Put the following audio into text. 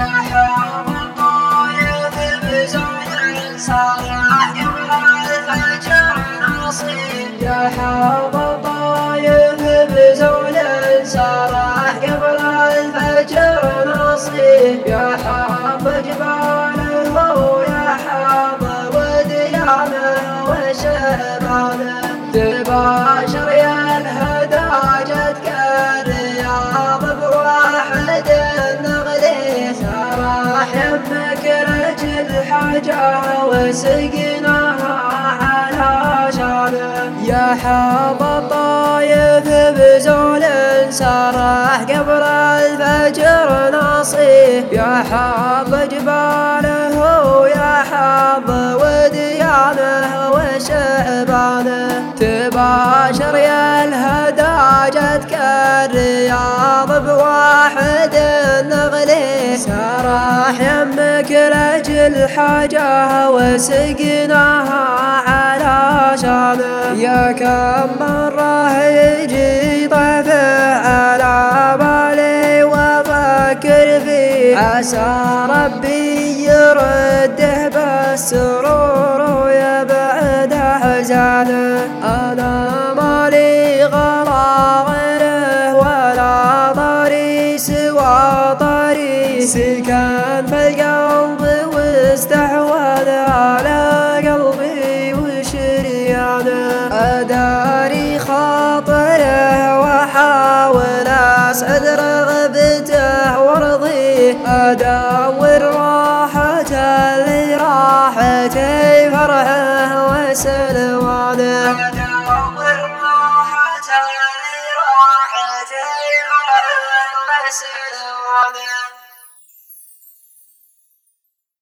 حب الطايف بزول صالح قبل الفجر نصيب يا حب الطايف بزول صالح قبل الفجر نصيب يا حب جباله يا حب وديانه وشبانه تباشر يا الهدى جدك الرياض بواحد النغلي سراح يمك رجل حاجة وسقناها على شانه يا حب الطايف بزول سراح قبل الفجر نصيب يا حب جباله يا حب وديانه وشبانه تباشر يا الهدى جدك الرياض بواحد النغلي سراح يمك رجل حاجة وسقناها على شانه يا كم مرة يجي طيفه على بالي وافكر فيه عسى ربي يرده بالسرور ويبعد احزانه انا مالي غلا غيره ولا طري سوى طري سكن في القلب واستحوذ على قلبي وشريانه اداري خاطره واحاول اسعد رغبته وارضيه ادور راحته لراحتي فرحه وسلوانه ادور راحته لراحتي فرحه وسلوانه